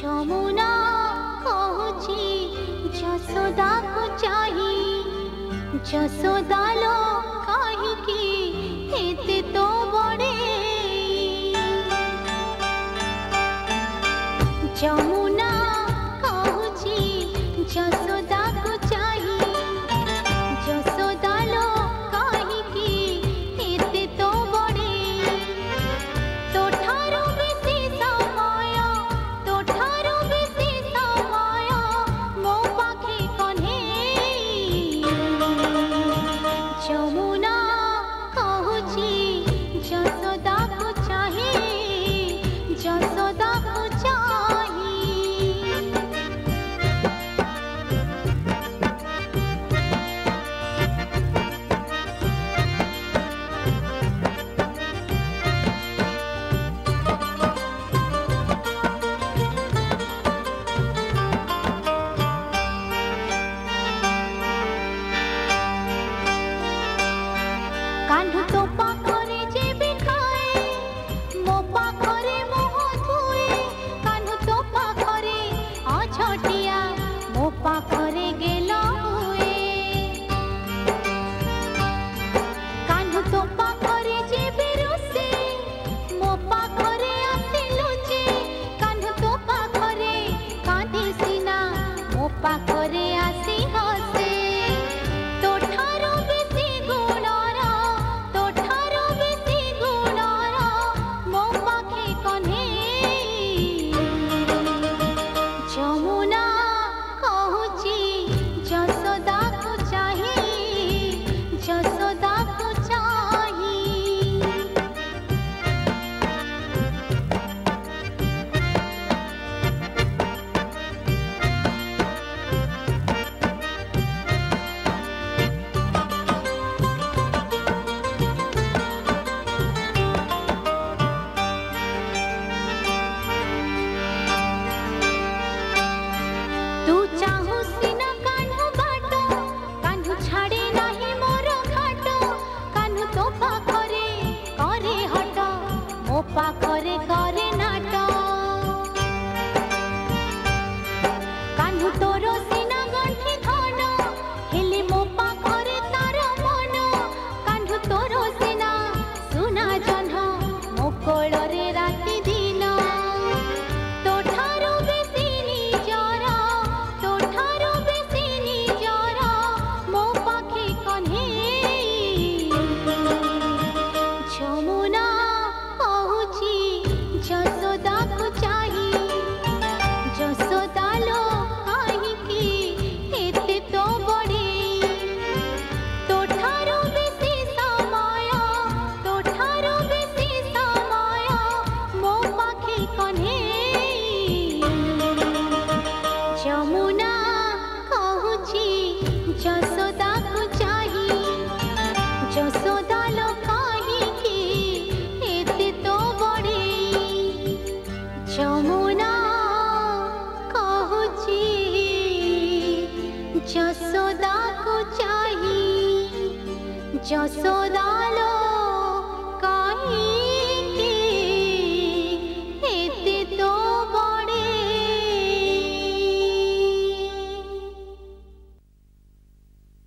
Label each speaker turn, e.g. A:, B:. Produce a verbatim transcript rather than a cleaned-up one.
A: যমুনা কହୁছি যশোদাକୁ চাহি যশোদা লো কাহিকি এতে তো বড়ে যমুনা কହୁছি যশোদাକୁ চাহি যশোদা লো কাহিকি এতে তো বড়ে তোঠারু বেশি সময় তোঠারু বেশি সময় মো পাখি কনে যমুনা কହୁছি যশোদাକୁ চাহি যশোদাକୁ চাহি कान्हू तो पाखरे जेबी खाए मो पाखरे मोह धुए कान्हू तो पाखरे अछटिया मो पाखरे गेला हुए कान्हू तो पाखरे जेबी रुसे मो पाखरे आसे लुचे कान्हू तो पाखरे कांदे सिना मो पाखरे आसी हसे तोठारो बेसी गुणर तोठारो बेसी गुणर मो पाखे कन्हे যমুনা কହୁছি যশোদাକୁ চাহি যশোদাକୁ চাহি तू चाहू सिना कान्हू बाटो कान्हू छाड़े नाही मोर घाटो कान्हू तो पाखरे करे हट मो पाखरे करे नाट कान्हू तोर सिना गंठी धन हेले मो पाखरे तार मन कान्हू तोर सिना सुना जह्न मो कोଳରେ राति दिन तोठारो बेसी निजर तोठारो बेसी निजर मो पाखे कन्हे যমুনা কହୁছি যশোদাକୁ চাহি যশোদা লো কাহিকি এতে তো বড়ে তোঠারো বেশি সময় তোঠারো বেশি সময় মো পাখি কন্হে যমুনা কହୁছি যশোদাକୁ চাহি যশোদা লো কাহিকি এতে তো বড়ে যমুনা কହୁছি যশোদাକୁ চাহি যশোদা লো